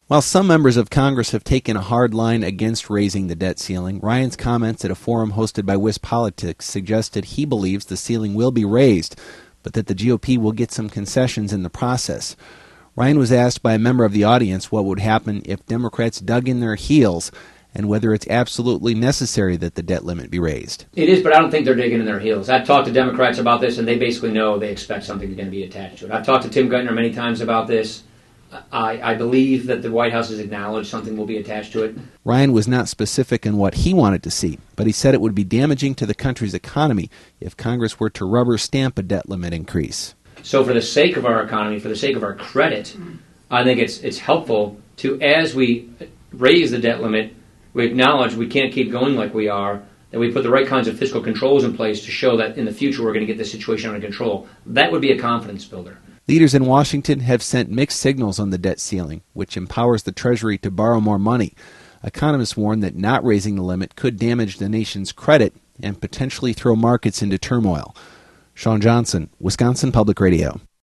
While some members of Congress have taken a hard line against raising the debt ceiling, Ryan's comments at a forum hosted by WisPolitics suggested he believes the ceiling will be raised, but that the GOP will get some concessions in the process. Ryan was asked by a member of the audience what would happen if Democrats dug in their heels and whether it's absolutely necessary that the debt limit be raised. It is, but I don't think they're digging in their heels. I've talked to Democrats about this, and they basically know they expect something going to be attached to it. I've talked to Tim Geithner many times about this. I believe that the White House has acknowledged something will be attached to it. Ryan was not specific in what he wanted to see, but he said it would be damaging to the country's economy if Congress were to rubber stamp a debt limit increase. So for the sake of our economy, for the sake of our credit, I think it's helpful to, as we raise the debt limit, we acknowledge we can't keep going like we are, that we put the right kinds of fiscal controls in place to show that in the future we're going to get this situation under control. That would be a confidence builder. Leaders in Washington have sent mixed signals on the debt ceiling, which empowers the Treasury to borrow more money. Economists warn that not raising the limit could damage the nation's credit and potentially throw markets into turmoil. Sean Johnson, Wisconsin Public Radio.